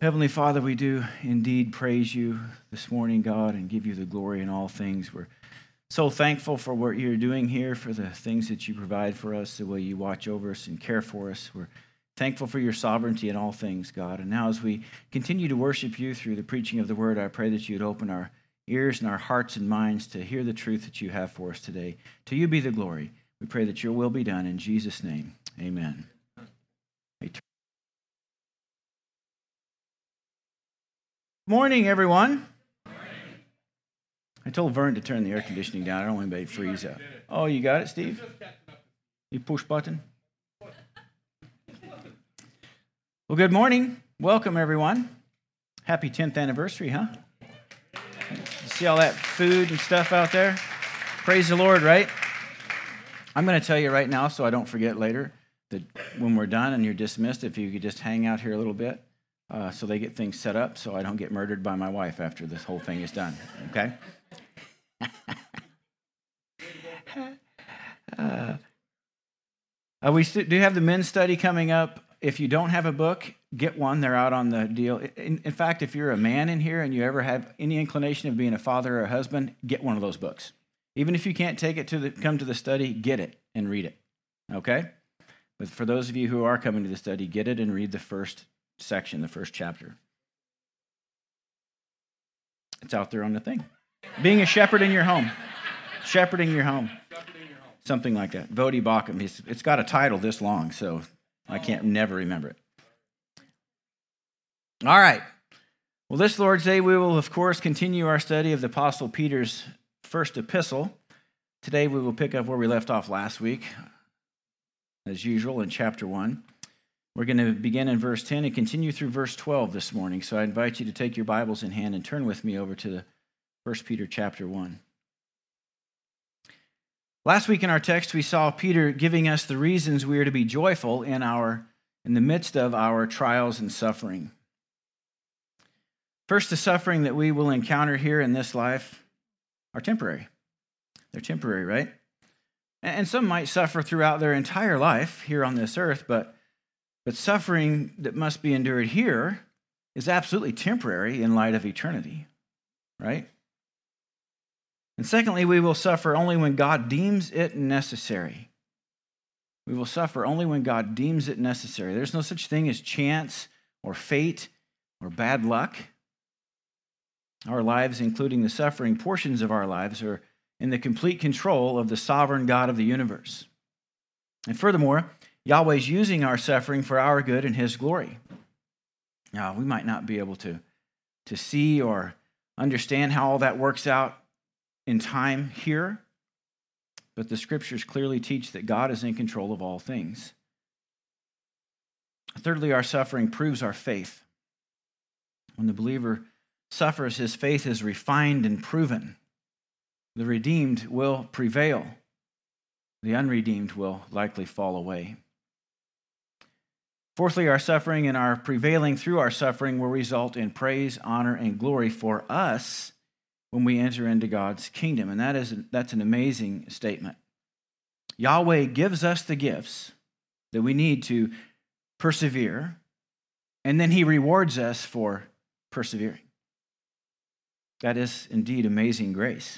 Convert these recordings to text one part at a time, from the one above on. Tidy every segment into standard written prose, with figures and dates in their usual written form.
Heavenly Father, we do indeed praise you this morning, God, and give you the glory in all things. We're so thankful for what you're doing here, for the things that you provide for us, the way you watch over us and care for us. We're thankful for your sovereignty in all things, God. And now as we continue to worship you through the preaching of the word, I pray that you'd open our ears and our hearts and minds to hear the truth that you have for us today. To you be the glory. We pray that your will be done in Jesus' name. Amen. Morning, everyone. I told Vern to turn the air conditioning down. I don't want anybody to freeze out. Oh, you got it, Steve? You push button? Well, good morning. Welcome, everyone. Happy 10th anniversary, huh? See all that food and stuff out there? Praise the Lord, right? I'm going to tell you right now so I don't forget later that when we're done and you're dismissed, if you could just hang out here a little bit so they get things set up so I don't get murdered by my wife after this whole thing is done, okay? We do have the men's study coming up. If you don't have a book, get one. They're out on the deal. In fact, if you're a man in here and you ever have any inclination of being a father or a husband, get one of those books. Even if you can't take it come to the study, get it and read it, okay? But for those of you who are coming to the study, get it and read the first section, the first chapter. It's out there on the thing. Being a shepherd in your home. Shepherding your home. Something like that. Vodi Bakum. It's got a title this long, so I can't never remember it. All right. Well, this Lord's Day, we will, of course, continue our study of the Apostle Peter's first epistle. Today, we will pick up where we left off last week, as usual, in chapter 1. We're going to begin in verse 10 and continue through verse 12 this morning. So I invite you to take your Bibles in hand and turn with me over to the 1 Peter chapter 1. Last week in our text, we saw Peter giving us the reasons we are to be joyful in the midst of our trials and suffering. First, the suffering that we will encounter here in this life are temporary. They're temporary, right? And some might suffer throughout their entire life here on this earth, but suffering that must be endured here is absolutely temporary in light of eternity, right? And secondly, we will suffer only when God deems it necessary. We will suffer only when God deems it necessary. There's no such thing as chance or fate or bad luck. Our lives, including the suffering portions of our lives, are in the complete control of the sovereign God of the universe. And furthermore, Yahweh is using our suffering for our good and his glory. Now, we might not be able to see or understand how all that works out in time here, but the scriptures clearly teach that God is in control of all things. Thirdly, our suffering proves our faith. When the believer suffers, his faith is refined and proven. The redeemed will prevail. The unredeemed will likely fall away. Fourthly, our suffering and our prevailing through our suffering will result in praise, honor, and glory for us when we enter into God's kingdom. And that's an amazing statement. Yahweh gives us the gifts that we need to persevere, and then he rewards us for persevering. That is indeed amazing grace.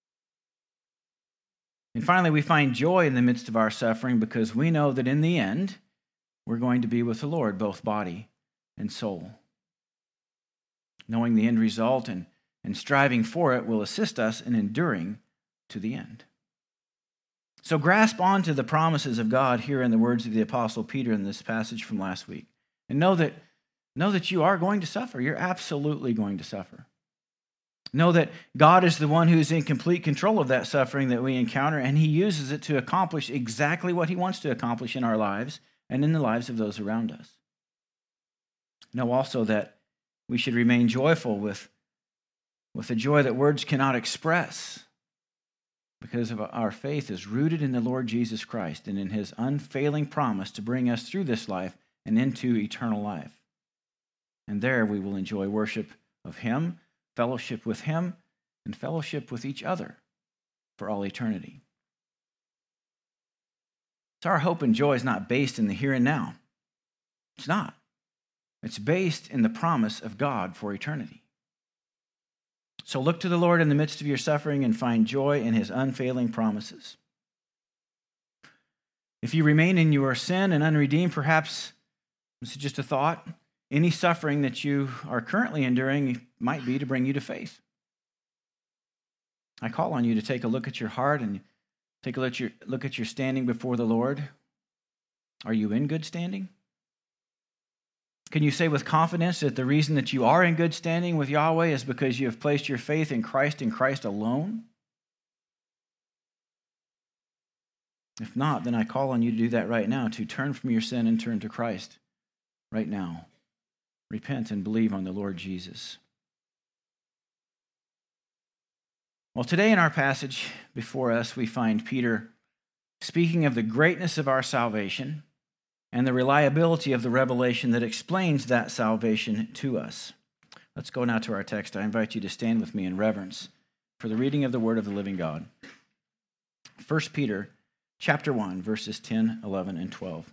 And finally, we find joy in the midst of our suffering because we know that in the end, we're going to be with the Lord, both body and soul. Knowing the end result and striving for it will assist us in enduring to the end. So grasp onto the promises of God here in the words of the Apostle Peter in this passage from last week. And know that you are going to suffer. You're absolutely going to suffer. Know that God is the one who's in complete control of that suffering that we encounter, and he uses it to accomplish exactly what he wants to accomplish in our lives and in the lives of those around us. Know also that we should remain joyful with a joy that words cannot express, because of our faith is rooted in the Lord Jesus Christ and in his unfailing promise to bring us through this life and into eternal life. And there we will enjoy worship of him, fellowship with him, and fellowship with each other for all eternity. So our hope and joy is not based in the here and now. It's not. It's based in the promise of God for eternity. So look to the Lord in the midst of your suffering and find joy in his unfailing promises. If you remain in your sin and unredeemed, perhaps, this is just a thought, any suffering that you are currently enduring might be to bring you to faith. I call on you to take a look at your heart and take a look at your standing before the Lord. Are you in good standing? Can you say with confidence that the reason that you are in good standing with Yahweh is because you have placed your faith in Christ and Christ alone? If not, then I call on you to do that right now, to turn from your sin and turn to Christ right now. Repent and believe on the Lord Jesus. Well, today in our passage before us, we find Peter speaking of the greatness of our salvation and the reliability of the revelation that explains that salvation to us. Let's go now to our text. I invite you to stand with me in reverence for the reading of the word of the living God. 1 Peter chapter 1, verses 10, 11, and 12.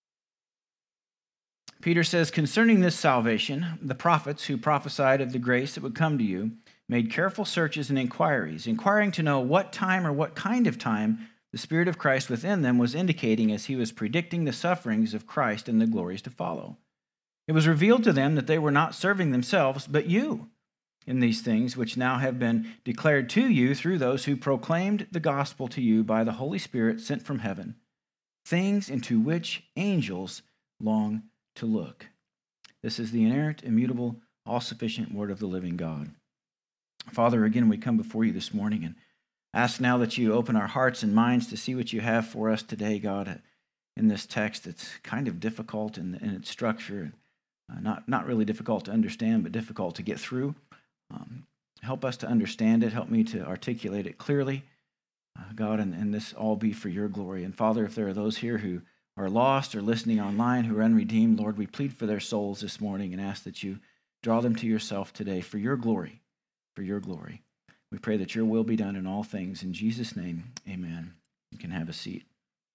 Peter says, "Concerning this salvation, the prophets who prophesied of the grace that would come to you made careful searches and inquiries, inquiring to know what time or what kind of time the Spirit of Christ within them was indicating as he was predicting the sufferings of Christ and the glories to follow. It was revealed to them that they were not serving themselves, but you, in these things which now have been declared to you through those who proclaimed the gospel to you by the Holy Spirit sent from heaven, things into which angels long to look." This is the inerrant, immutable, all-sufficient word of the living God. Father, again, we come before you this morning and ask now that you open our hearts and minds to see what you have for us today, God, in this text. It's kind of difficult in its structure, not really difficult to understand, but difficult to get through. Help us to understand it. Help me to articulate it clearly, God, and this all be for your glory. And Father, if there are those here who are lost or listening online who are unredeemed, Lord, we plead for their souls this morning and ask that you draw them to yourself today for your glory, for your glory. We pray that your will be done in all things. In Jesus' name, amen. You can have a seat.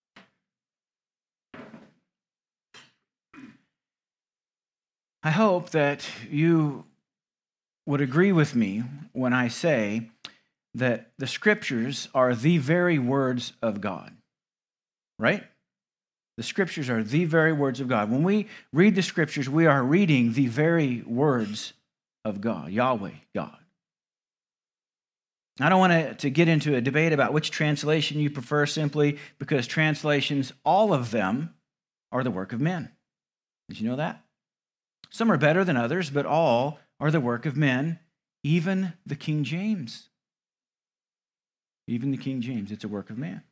I hope that you would agree with me when I say that the Scriptures are the very words of God, right? The Scriptures are the very words of God. When we read the Scriptures, we are reading the very words of God, Yahweh, God. I don't want to get into a debate about which translation you prefer simply because translations, all of them, are the work of men. Did you know that? Some are better than others, but all are the work of men, even the King James. Even the King James, it's a work of man.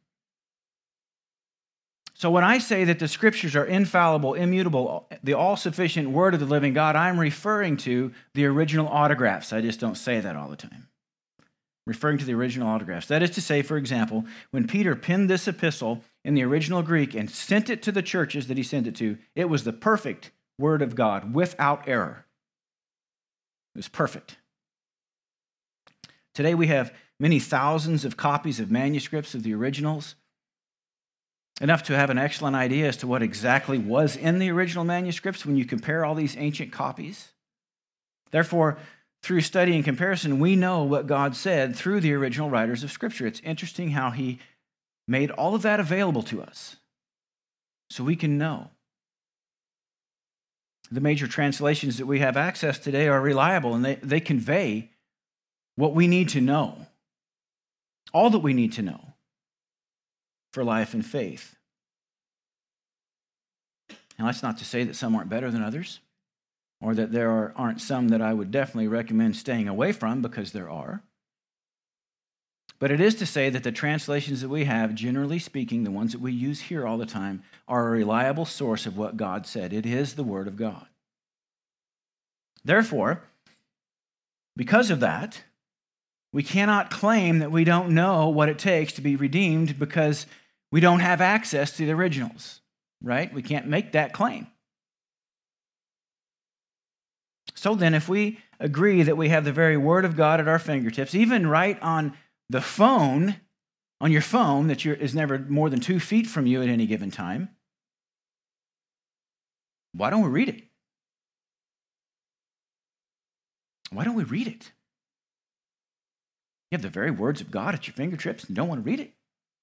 So when I say that the Scriptures are infallible, immutable, the all-sufficient Word of the living God, I'm referring to the original autographs. I just don't say that all the time. Referring to the original autographs. That is to say, for example, when Peter penned this epistle in the original Greek and sent it to the churches that he sent it to, it was the perfect Word of God, without error. It was perfect. Today we have many thousands of copies of manuscripts of the originals, enough to have an excellent idea as to what exactly was in the original manuscripts when you compare all these ancient copies. Therefore, through study and comparison, we know what God said through the original writers of Scripture. It's interesting how he made all of that available to us so we can know. The major translations that we have access today are reliable, and they convey what we need to know, all that we need to know for life and faith. Now, that's not to say that some aren't better than others, or that there aren't some that I would definitely recommend staying away from, because there are. But it is to say that the translations that we have, generally speaking, the ones that we use here all the time, are a reliable source of what God said. It is the Word of God. Therefore, because of that, we cannot claim that we don't know what it takes to be redeemed because we don't have access to the originals, right? We can't make that claim. So then, if we agree that we have the very Word of God at our fingertips, even right on the phone, on your phone that is never more than 2 feet from you at any given time, why don't we read it? Why don't we read it? You have the very words of God at your fingertips and don't want to read it.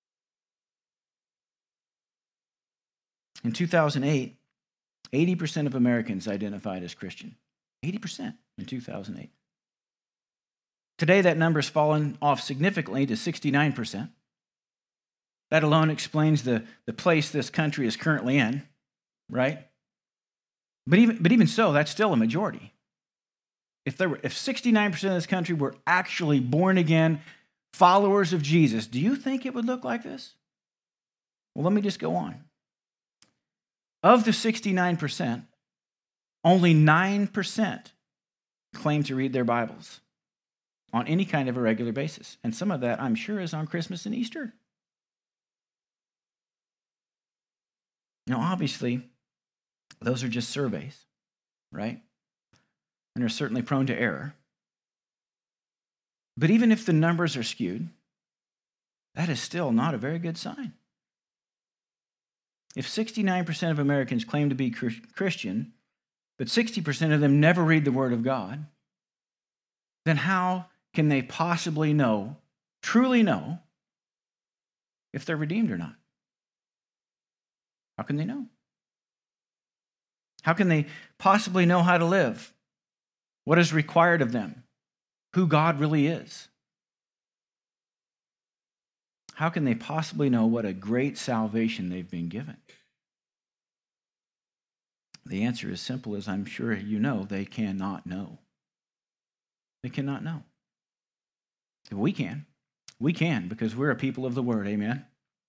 In 2008, 80% of Americans identified as Christian. 80% in 2008. Today, that number has fallen off significantly to 69%. That alone explains the place this country is currently in, right? But even so, that's still a majority. If 69% of this country were actually born again followers of Jesus, do you think it would look like this? Well, let me just go on. Of the 69%, only 9% claim to read their Bibles on any kind of a regular basis. And some of that, I'm sure, is on Christmas and Easter. Now, obviously, those are just surveys, right? And they're certainly prone to error. But even if the numbers are skewed, that is still not a very good sign. If 69% of Americans claim to be Christian, but 60% of them never read the Word of God, then how can they possibly know, truly know, if they're redeemed or not? How can they know? How can they possibly know how to live? What is required of them? Who God really is? How can they possibly know what a great salvation they've been given? The answer is simple as I'm sure you know, they cannot know. They cannot know. We can. We can because we're a people of the Word, amen?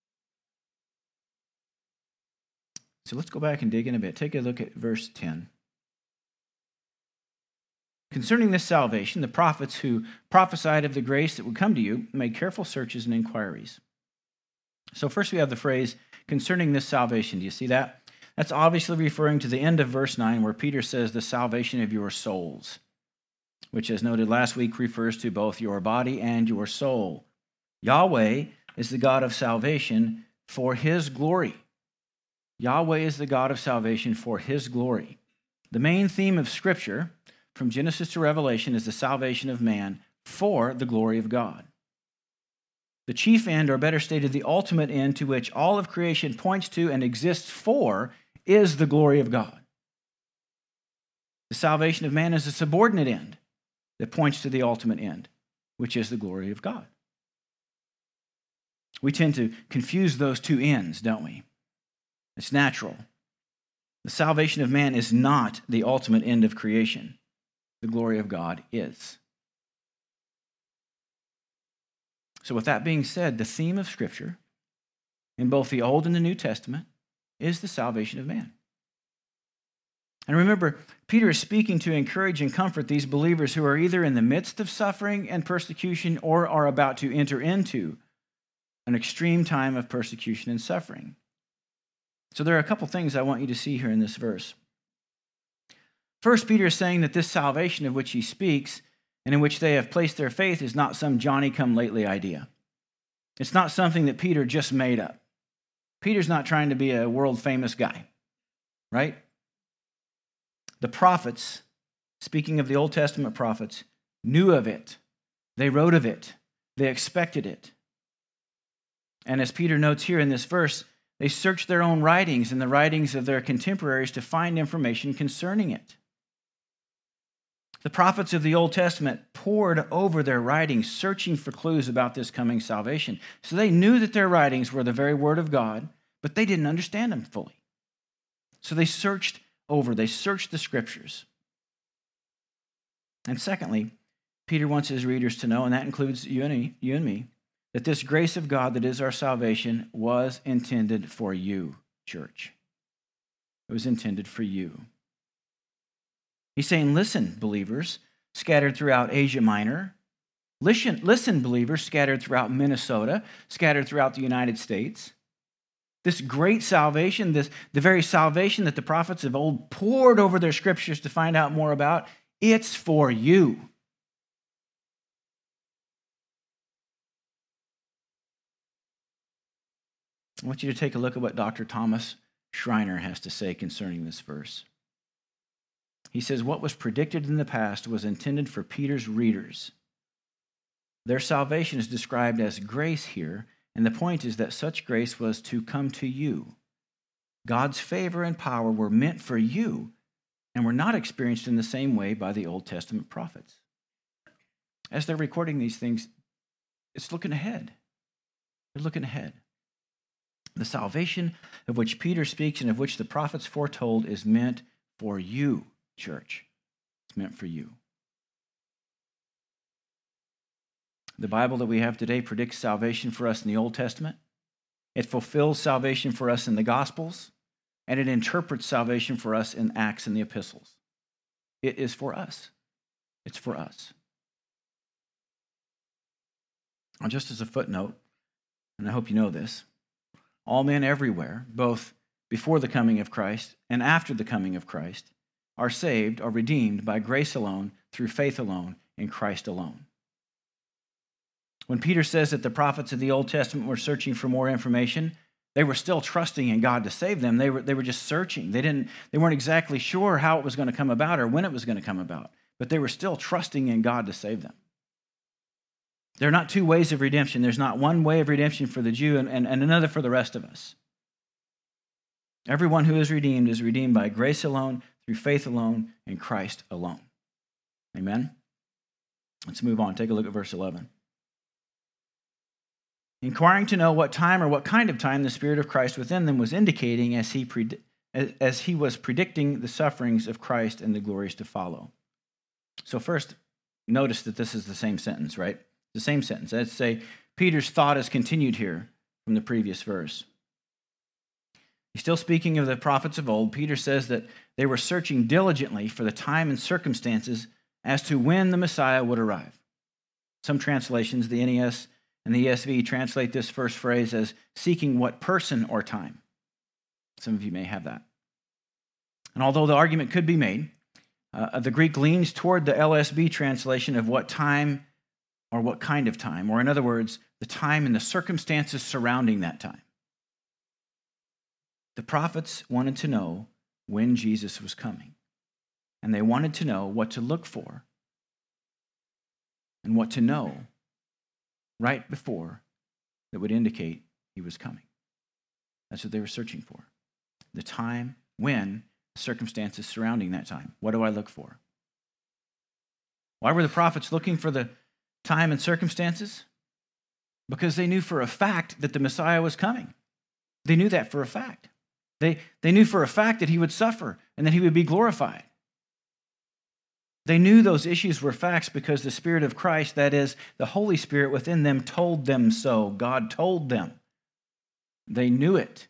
So let's go back and dig in a bit. Take a look at verse 10. Concerning this salvation, the prophets who prophesied of the grace that would come to you made careful searches and inquiries. So first we have the phrase, concerning this salvation. Do you see that? That's obviously referring to the end of verse 9 where Peter says the salvation of your souls, which, as noted last week, refers to both your body and your soul. Yahweh is the God of salvation for His glory. Yahweh is the God of salvation for His glory. The main theme of Scripture, from Genesis to Revelation, is the salvation of man for the glory of God. The chief end, or better stated, the ultimate end to which all of creation points to and exists for, is the glory of God. The salvation of man is a subordinate end that points to the ultimate end, which is the glory of God. We tend to confuse those two ends, don't we? It's natural. The salvation of man is not the ultimate end of creation. The glory of God is. So with that being said, the theme of Scripture in both the Old and the New Testament is the salvation of man. And remember, Peter is speaking to encourage and comfort these believers who are either in the midst of suffering and persecution or are about to enter into an extreme time of persecution and suffering. So there are a couple things I want you to see here in this verse. First, Peter is saying that this salvation of which he speaks and in which they have placed their faith is not some Johnny-come-lately idea. It's not something that Peter just made up. Peter's not trying to be a world-famous guy, right? The prophets, speaking of the Old Testament prophets, knew of it. They wrote of it. They expected it. And as Peter notes here in this verse, they searched their own writings and the writings of their contemporaries to find information concerning it. The prophets of the Old Testament pored over their writings, searching for clues about this coming salvation. So they knew that their writings were the very word of God, but they didn't understand them fully. So they searched the Scriptures. And secondly, Peter wants his readers to know, and that includes you and me, that this grace of God that is our salvation was intended for you, church. It was intended for you. He's saying, listen, believers scattered throughout Asia Minor. Listen, believers scattered throughout Minnesota, scattered throughout the United States. This great salvation, the very salvation that the prophets of old poured over their Scriptures to find out more about, it's for you. I want you to take a look at what Dr. Thomas Schreiner has to say concerning this verse. He says, what was predicted in the past was intended for Peter's readers. Their salvation is described as grace here, and the point is that such grace was to come to you. God's favor and power were meant for you and were not experienced in the same way by the Old Testament prophets. As they're recording these things, it's looking ahead. They're looking ahead. The salvation of which Peter speaks and of which the prophets foretold is meant for you, church. It's meant for you. The Bible that we have today predicts salvation for us in the Old Testament. It fulfills salvation for us in the Gospels, and it interprets salvation for us in Acts and the Epistles. It is for us. It's for us. And just as a footnote, and I hope you know this, all men everywhere, both before the coming of Christ and after the coming of Christ, are saved or redeemed by grace alone, through faith alone, in Christ alone. When Peter says that the prophets of the Old Testament were searching for more information, they were still trusting in God to save them. They were just searching. They weren't exactly sure how it was going to come about or when it was going to come about, but they were still trusting in God to save them. There are not two ways of redemption. There's not one way of redemption for the Jew and another for the rest of us. Everyone who is redeemed by grace alone, through faith alone, in Christ alone. Amen? Let's move on. Take a look at verse 11. Inquiring to know what time or what kind of time the Spirit of Christ within them was indicating as he was predicting the sufferings of Christ and the glories to follow. So first, notice that this is the same sentence, right? The same sentence. Let's say Peter's thought is continued here from the previous verse. He's still speaking of the prophets of old. Peter says that they were searching diligently for the time and circumstances as to when the Messiah would arrive. Some translations, the NES and the ESV, translate this first phrase as seeking what person or time. Some of you may have that. And although the argument could be made, the Greek leans toward the LSB translation of what time or what kind of time, or in other words, the time and the circumstances surrounding that time. The prophets wanted to know when Jesus was coming, and they wanted to know what to look for and what to know right before that would indicate he was coming. That's what they were searching for. The time, when, the circumstances surrounding that time. What do I look for? Why were the prophets looking for the time and circumstances? Because they knew for a fact that the Messiah was coming. They knew that for a fact. They knew for a fact that he would suffer and that he would be glorified. They knew those issues were facts because the Spirit of Christ, that is, the Holy Spirit within them, told them so. God told them. They knew it.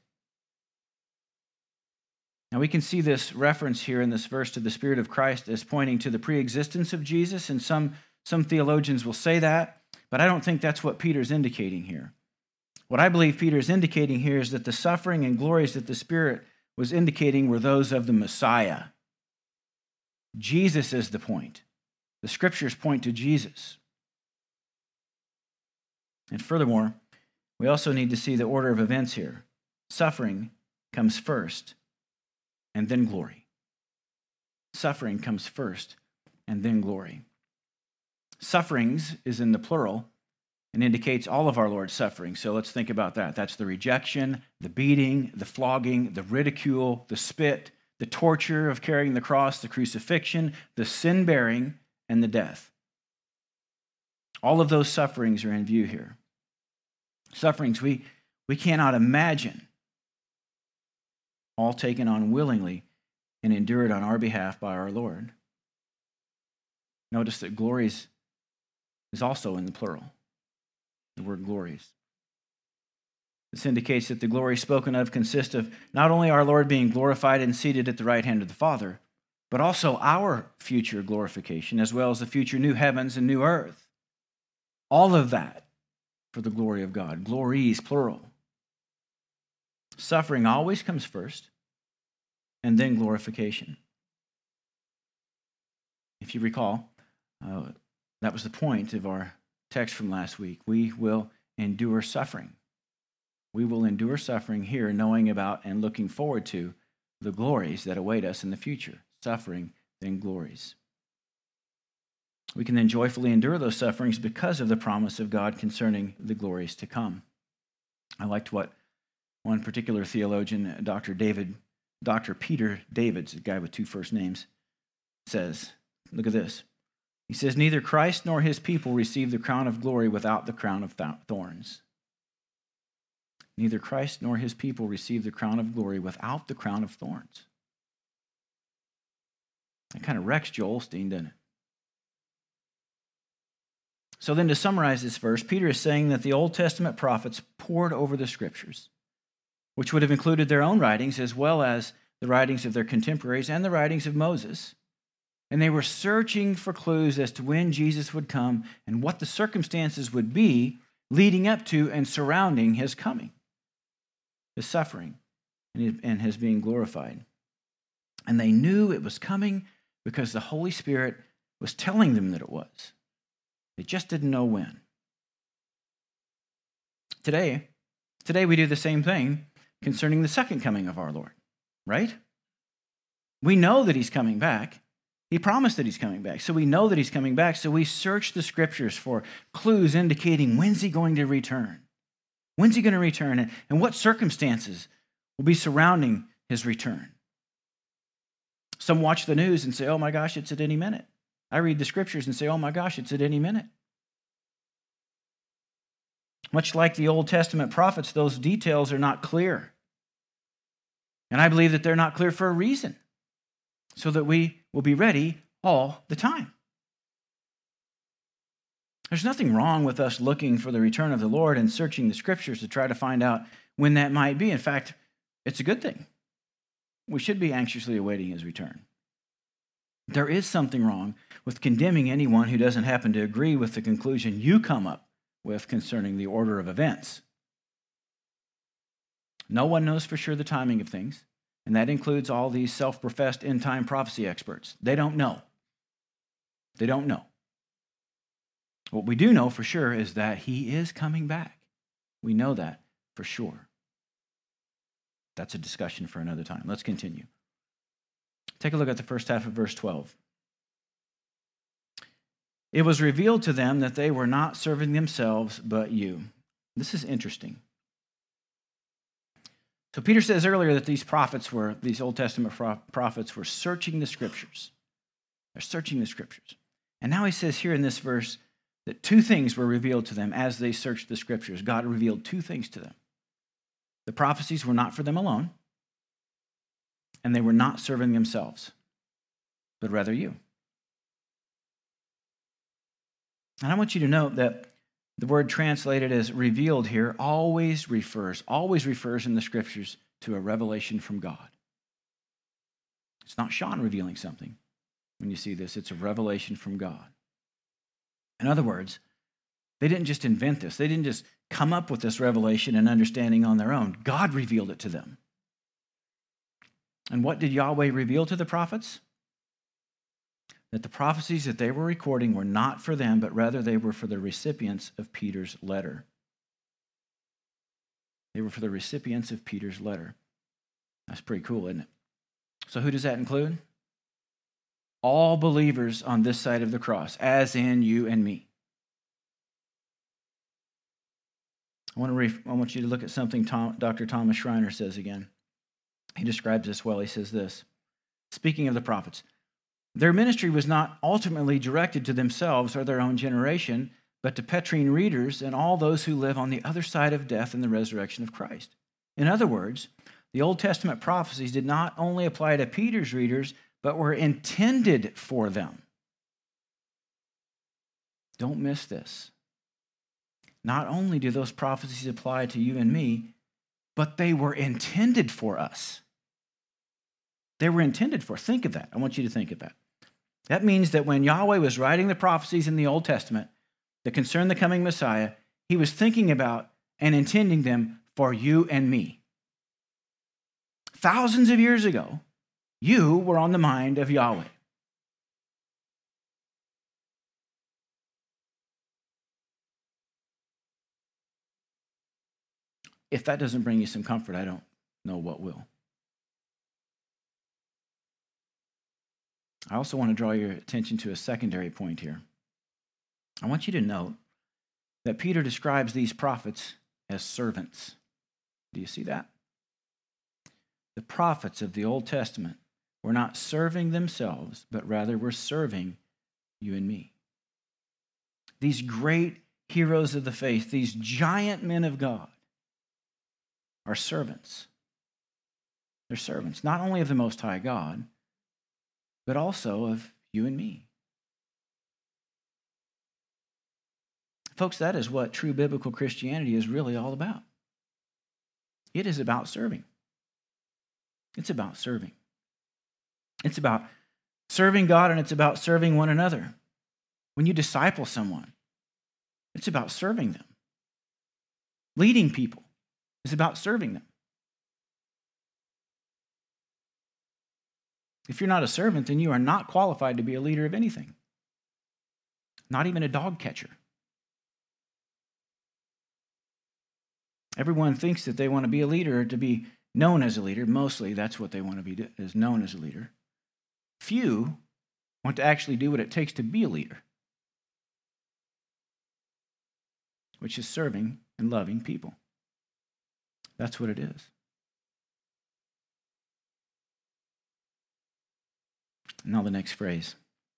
Now we can see this reference here in this verse to the Spirit of Christ as pointing to the preexistence of Jesus, and some theologians will say that, but I don't think that's what Peter's indicating here. What I believe Peter is indicating here is that the suffering and glories that the Spirit was indicating were those of the Messiah. Jesus is the point. The Scriptures point to Jesus. And furthermore, we also need to see the order of events here. Suffering comes first, and then glory. Suffering comes first, and then glory. Sufferings is in the plural and indicates all of our Lord's suffering. So let's think about that. That's the rejection, the beating, the flogging, the ridicule, the spit, the torture of carrying the cross, the crucifixion, the sin-bearing, and the death. All of those sufferings are in view here. Sufferings we cannot imagine, all taken on willingly and endured on our behalf by our Lord. Notice that glories is also in the plural. The word glories. This indicates that the glory spoken of consists of not only our Lord being glorified and seated at the right hand of the Father, but also our future glorification, as well as the future new heavens and new earth. All of that for the glory of God. Glories, plural. Suffering always comes first, and then glorification. If you recall, that was the point of our text from last week. We will endure suffering. We will endure suffering here, knowing about and looking forward to the glories that await us in the future. Suffering then glories. We can then joyfully endure those sufferings because of the promise of God concerning the glories to come. I liked what one particular theologian, Dr. Peter Davids, a guy with two first names, says. Look at this. He says, neither Christ nor his people receive the crown of glory without the crown of thorns. Neither Christ nor his people receive the crown of glory without the crown of thorns. That kind of wrecks Joel Osteen, doesn't it? So then to summarize this verse, Peter is saying that the Old Testament prophets pored over the Scriptures, which would have included their own writings as well as the writings of their contemporaries and the writings of Moses. And they were searching for clues as to when Jesus would come and what the circumstances would be leading up to and surrounding his coming, his suffering, and his being glorified. And they knew it was coming because the Holy Spirit was telling them that it was. They just didn't know when. Today we do the same thing concerning the second coming of our Lord, right? We know that he's coming back. He promised that he's coming back. So we know that he's coming back. So we search the Scriptures for clues indicating when's he going to return? When's he going to return? And what circumstances will be surrounding his return? Some watch the news and say, oh my gosh, it's at any minute. I read the Scriptures and say, oh my gosh, it's at any minute. Much like the Old Testament prophets, those details are not clear. And I believe that they're not clear for a reason, so that we will be ready all the time. There's nothing wrong with us looking for the return of the Lord and searching the Scriptures to try to find out when that might be. In fact, it's a good thing. We should be anxiously awaiting his return. There is something wrong with condemning anyone who doesn't happen to agree with the conclusion you come up with concerning the order of events. No one knows for sure the timing of things, and that includes all these self-professed end-time prophecy experts. They don't know. They don't know. What we do know for sure is that he is coming back. We know that for sure. That's a discussion for another time. Let's continue. Take a look at the first half of verse 12. It was revealed to them that they were not serving themselves, but you. This is interesting. So Peter says earlier that these Old Testament prophets were searching the Scriptures. They're searching the Scriptures. And now he says here in this verse that two things were revealed to them as they searched the Scriptures. God revealed two things to them. The prophecies were not for them alone, and they were not serving themselves, but rather you. And I want you to note that the word translated as revealed here always refers in the Scriptures to a revelation from God. It's not Sean revealing something. When you see this, it's a revelation from God. In other words, they didn't just invent this. They didn't just come up with this revelation and understanding on their own. God revealed it to them. And what did Yahweh reveal to the prophets? That the prophecies that they were recording were not for them, but rather they were for the recipients of Peter's letter. They were for the recipients of Peter's letter. That's pretty cool, isn't it? So who does that include? All believers on this side of the cross, as in you and me. I want you to look at something Dr. Thomas Schreiner says again. He describes this well. He says this, speaking of the prophets, their ministry was not ultimately directed to themselves or their own generation, but to Petrine readers and all those who live on the other side of death and the resurrection of Christ. In other words, the Old Testament prophecies did not only apply to Peter's readers, but were intended for them. Don't miss this. Not only do those prophecies apply to you and me, but they were intended for us. They were intended for. Think of that. I want you to think of that. That means that when Yahweh was writing the prophecies in the Old Testament that concern the coming Messiah, he was thinking about and intending them for you and me. Thousands of years ago, you were on the mind of Yahweh. If that doesn't bring you some comfort, I don't know what will. I also want to draw your attention to a secondary point here. I want you to note that Peter describes these prophets as servants. Do you see that? The prophets of the Old Testament were not serving themselves, but rather were serving you and me. These great heroes of the faith, these giant men of God, are servants. They're servants, not only of the Most High God, but also of you and me. Folks, that is what true biblical Christianity is really all about. It is about serving. It's about serving. It's about serving God, and it's about serving one another. When you disciple someone, it's about serving them. Leading people is about serving them. If you're not a servant, then you are not qualified to be a leader of anything, not even a dog catcher. Everyone thinks that they want to be a leader or to be known as a leader. Mostly that's what they want to be, is known as a leader. Few want to actually do what it takes to be a leader, which is serving and loving people. That's what it is. Now the next phrase.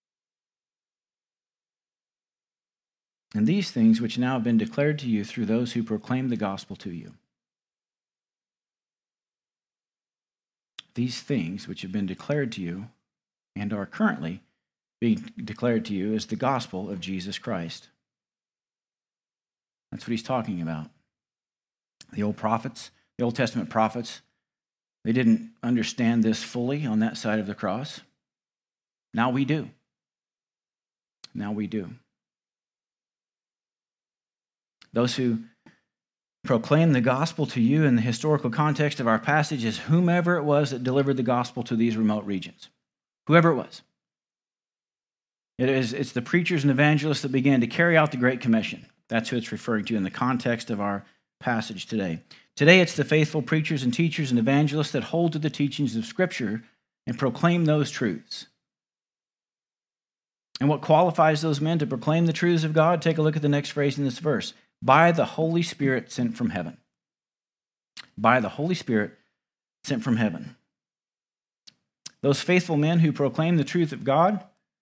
And these things which now have been declared to you through those who proclaim the gospel to you. These things which have been declared to you and are currently being declared to you is the gospel of Jesus Christ. That's what he's talking about. The Old Testament prophets, they didn't understand this fully on that side of the cross. Now we do. Now we do. Those who proclaim the gospel to you in the historical context of our passage is whomever it was that delivered the gospel to these remote regions. Whoever it was. It's the preachers and evangelists that began to carry out the Great Commission. That's who it's referring to in the context of our passage today. Today, it's the faithful preachers and teachers and evangelists that hold to the teachings of Scripture and proclaim those truths. And what qualifies those men to proclaim the truths of God? Take a look at the next phrase in this verse. By the Holy Spirit sent from heaven. By the Holy Spirit sent from heaven. Those faithful men who proclaim the truth of God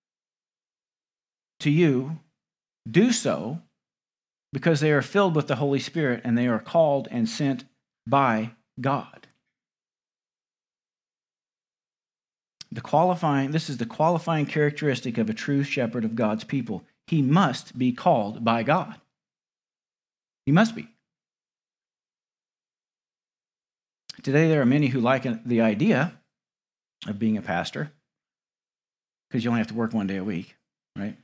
to you do so because they are filled with the Holy Spirit and they are called and sent by God. This is the qualifying characteristic of a true shepherd of God's people. He must be called by God. He must be. Today, there are many who like the idea of being a pastor because you only have to work one day a week, right?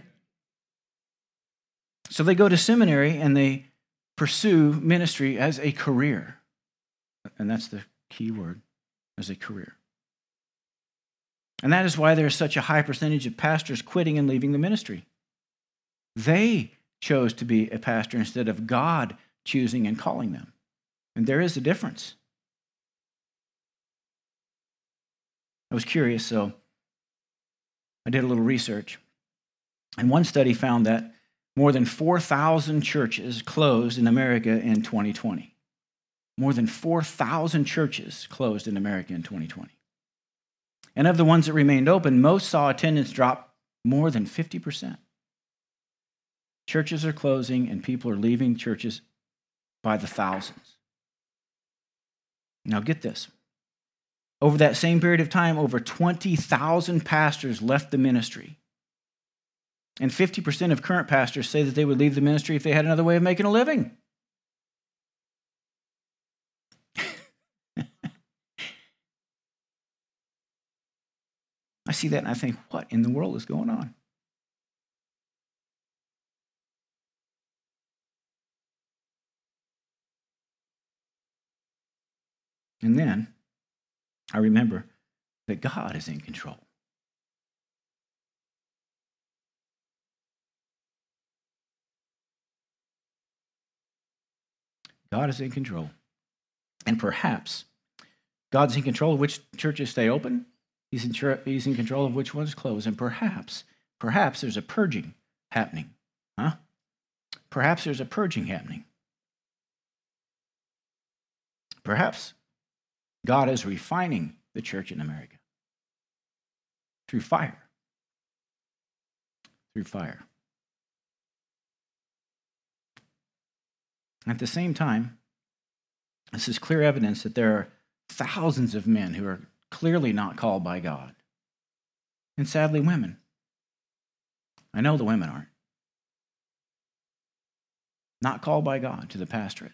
So they go to seminary and they pursue ministry as a career. And that's the key word, as a career. And that is why there's such a high percentage of pastors quitting and leaving the ministry. They chose to be a pastor instead of God choosing and calling them. And there is a difference. I was curious, so I did a little research. And one study found that more than 4,000 churches closed in America in 2020. More than 4,000 churches closed in America in 2020. And of the ones that remained open, most saw attendance drop more than 50%. Churches are closing and people are leaving churches by the thousands. Now get this. Over that same period of time, over 20,000 pastors left the ministry. And 50% of current pastors say that they would leave the ministry if they had another way of making a living. I see that and I think, what in the world is going on? And then I remember that God is in control. God is in control. And perhaps God's in control of which churches stay open He's in control of which ones close. And perhaps there's a purging happening. Huh? Perhaps there's a purging happening. Perhaps God is refining the church in America through fire. Through fire. At the same time, this is clear evidence that there are thousands of men who are clearly not called by God. And sadly, women. I know the women aren't. Not called by God to the pastorate.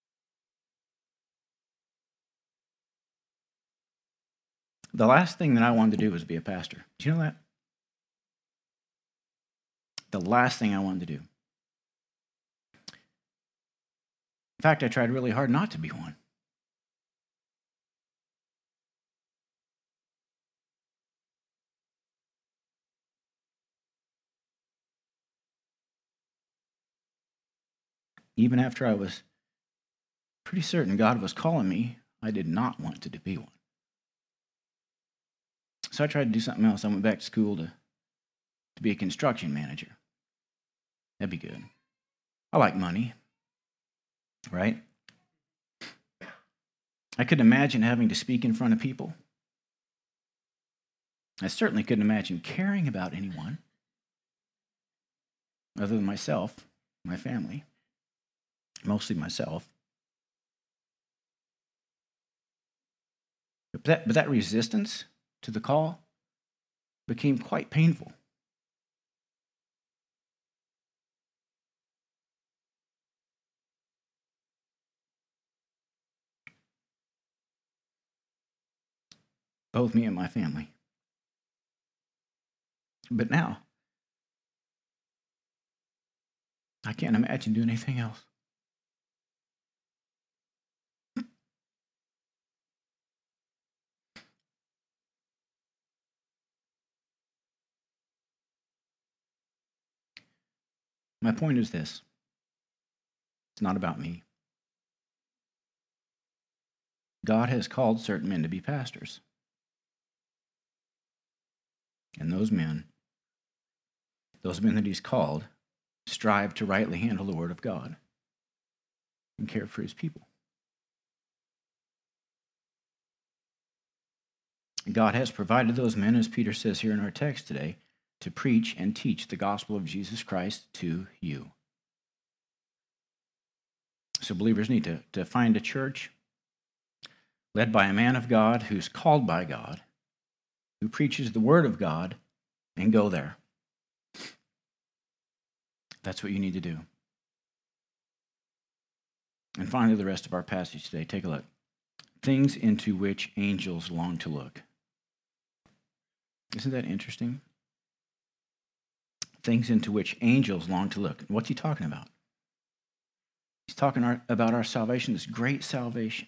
The last thing that I wanted to do was be a pastor. Do you know that? The last thing I wanted to do. In fact, I tried really hard not to be one. Even after I was pretty certain God was calling me, I did not want to be one. So I tried to do something else. I went back to school to be a construction manager. That'd be good. I like money, right? I couldn't imagine having to speak in front of people. I certainly couldn't imagine caring about anyone other than myself, my family, mostly myself. But that resistance to the call became quite painful. Both me and my family. But now, I can't imagine doing anything else. My point is this. It's not about me. God has called certain men to be pastors. And those men that he's called, strive to rightly handle the word of God and care for his people. God has provided those men, as Peter says here in our text today, to preach and teach the gospel of Jesus Christ to you. So believers need to find a church led by a man of God who's called by God, who preaches the word of God, and go there. That's what you need to do. And finally, the rest of our passage today. Take a look. Things into which angels long to look. Isn't that interesting? Things into which angels long to look. What's he talking about? He's talking about our salvation, this great salvation.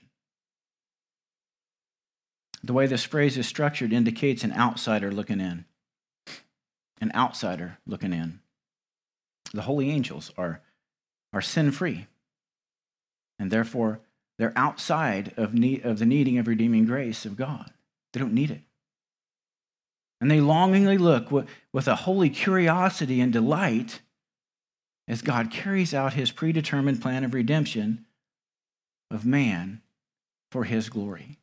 The way this phrase is structured indicates an outsider looking in. An outsider looking in. The holy angels are sin-free, and therefore they're outside of the needing of redeeming grace of God. They don't need it. And they longingly look with a holy curiosity and delight as God carries out his predetermined plan of redemption of man for his glory.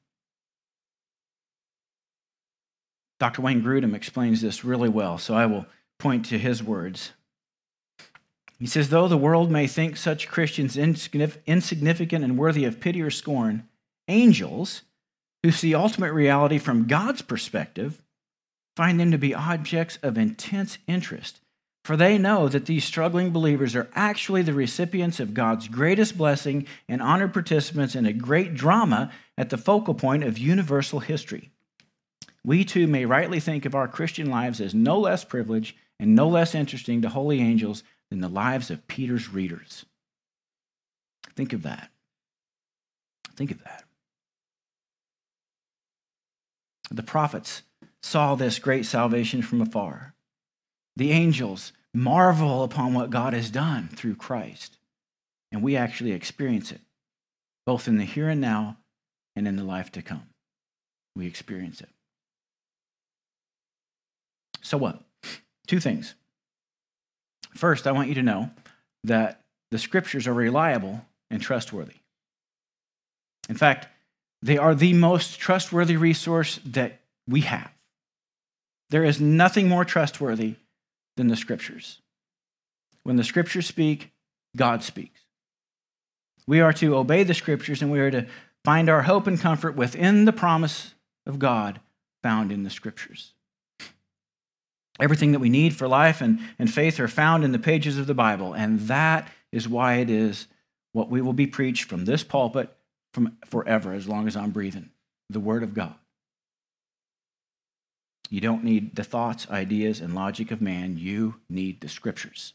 Dr. Wayne Grudem explains this really well, so I will point to his words. He says, though the world may think such Christians insignificant and worthy of pity or scorn, angels, who see ultimate reality from God's perspective, find them to be objects of intense interest, for they know that these struggling believers are actually the recipients of God's greatest blessing and honored participants in a great drama at the focal point of universal history. We too may rightly think of our Christian lives as no less privileged and no less interesting to holy angels than the lives of Peter's readers. Think of that. Think of that. The prophets saw this great salvation from afar. The angels marvel upon what God has done through Christ. And we actually experience it, both in the here and now and in the life to come. We experience it. So what? Two things. First, I want you to know that the Scriptures are reliable and trustworthy. In fact, they are the most trustworthy resource that we have. There is nothing more trustworthy than the Scriptures. When the Scriptures speak, God speaks. We are to obey the Scriptures, and we are to find our hope and comfort within the promise of God found in the Scriptures. Everything that we need for life and faith are found in the pages of the Bible, and that is why it is what we will be preached from this pulpit from forever, as long as I'm breathing, the Word of God. You don't need the thoughts, ideas, and logic of man. You need the Scriptures.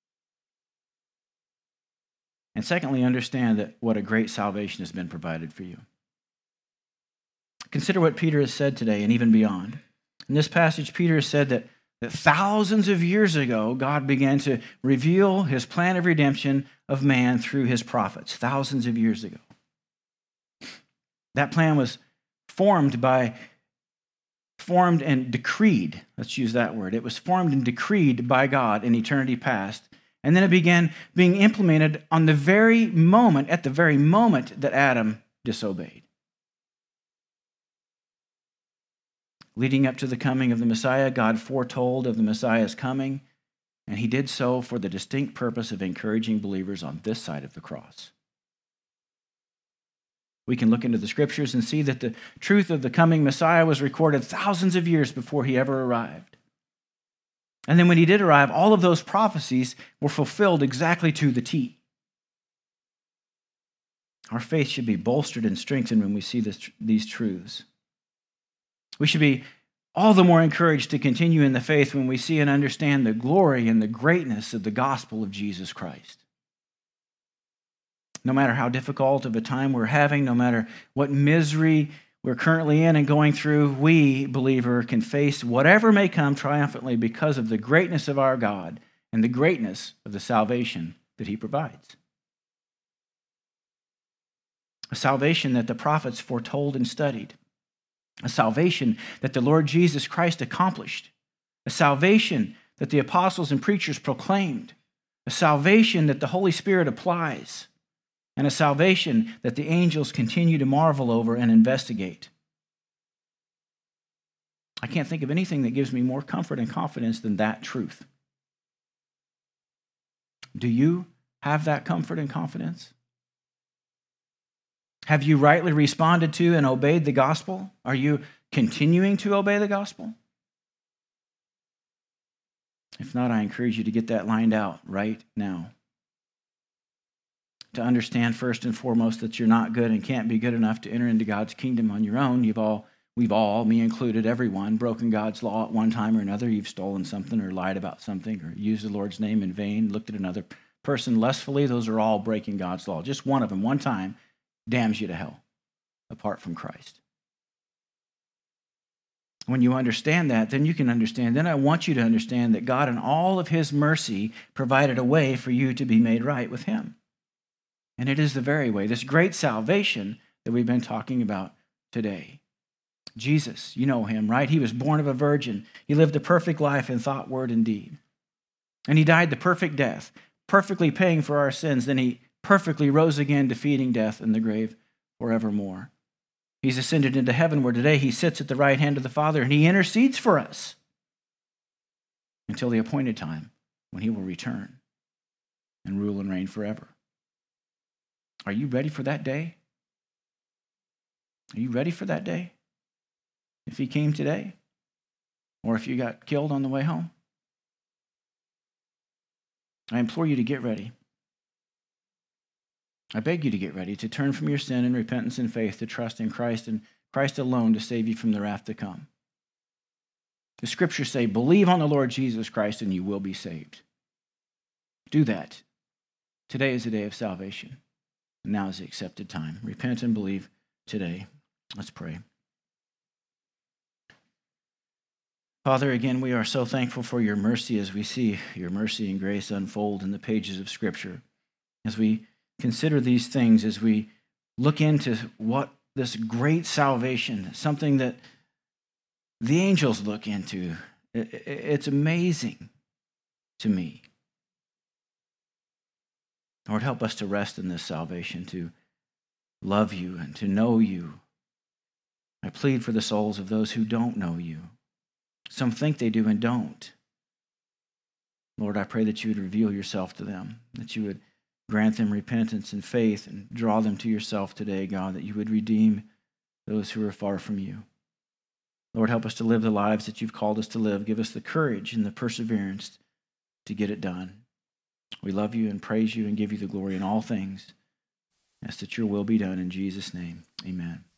And secondly, understand that what a great salvation has been provided for you. Consider what Peter has said today and even beyond. In this passage, Peter has said that thousands of years ago, God began to reveal his plan of redemption of man through his prophets, thousands of years ago. That plan was formed and decreed. Let's use that word. It was formed and decreed by God in eternity past. And then it began being implemented at the very moment that Adam disobeyed. Leading up to the coming of the Messiah, God foretold of the Messiah's coming, and he did so for the distinct purpose of encouraging believers on this side of the cross. We can look into the Scriptures and see that the truth of the coming Messiah was recorded thousands of years before he ever arrived. And then when he did arrive, all of those prophecies were fulfilled exactly to the T. Our faith should be bolstered and strengthened when we see these truths. We should be all the more encouraged to continue in the faith when we see and understand the glory and the greatness of the gospel of Jesus Christ. No matter how difficult of a time we're having, no matter what misery we're currently in and going through, we, believer, can face whatever may come triumphantly because of the greatness of our God and the greatness of the salvation that he provides. A salvation that the prophets foretold and studied. A salvation that the Lord Jesus Christ accomplished. A salvation that the apostles and preachers proclaimed. A salvation that the Holy Spirit applies. And a salvation that the angels continue to marvel over and investigate. I can't think of anything that gives me more comfort and confidence than that truth. Do you have that comfort and confidence? Have you rightly responded to and obeyed the gospel? Are you continuing to obey the gospel? If not, I encourage you to get that lined out right now. To understand first and foremost that you're not good and can't be good enough to enter into God's kingdom on your own. We've all, me included, everyone, broken God's law at one time or another. You've stolen something or lied about something or used the Lord's name in vain, looked at another person lustfully. Those are all breaking God's law. Just one of them, one time, damns you to hell apart from Christ. When you understand that, then you can understand. Then I want you to understand that God, in all of his mercy, provided a way for you to be made right with him. And it is the very way, this great salvation that we've been talking about today. Jesus, you know him, right? He was born of a virgin. He lived a perfect life in thought, word, and deed. And he died the perfect death, perfectly paying for our sins. Then he perfectly rose again, defeating death and the grave forevermore. He's ascended into heaven, where today he sits at the right hand of the Father, and he intercedes for us until the appointed time when he will return and rule and reign forever. Are you ready for that day? Are you ready for that day? If he came today, or if you got killed on the way home? I implore you to get ready. I beg you to get ready, to turn from your sin and repentance and faith, to trust in Christ and Christ alone to save you from the wrath to come. The Scriptures say, believe on the Lord Jesus Christ and you will be saved. Do that. Today is the day of salvation. And now is the accepted time. Repent and believe today. Let's pray. Father, again, we are so thankful for your mercy as we see your mercy and grace unfold in the pages of Scripture. As we consider these things, as we look into what this great salvation, something that the angels look into It's amazing to me. Lord, help us to rest in this salvation, to love you and to know you. I plead for the souls of those who don't know you. Some think they do and don't. Lord, I pray that you would reveal yourself to them, that you would grant them repentance and faith and draw them to yourself today, God, that you would redeem those who are far from you. Lord, help us to live the lives that you've called us to live. Give us the courage and the perseverance to get it done. We love you and praise you and give you the glory in all things. Ask that your will be done in Jesus' name. Amen.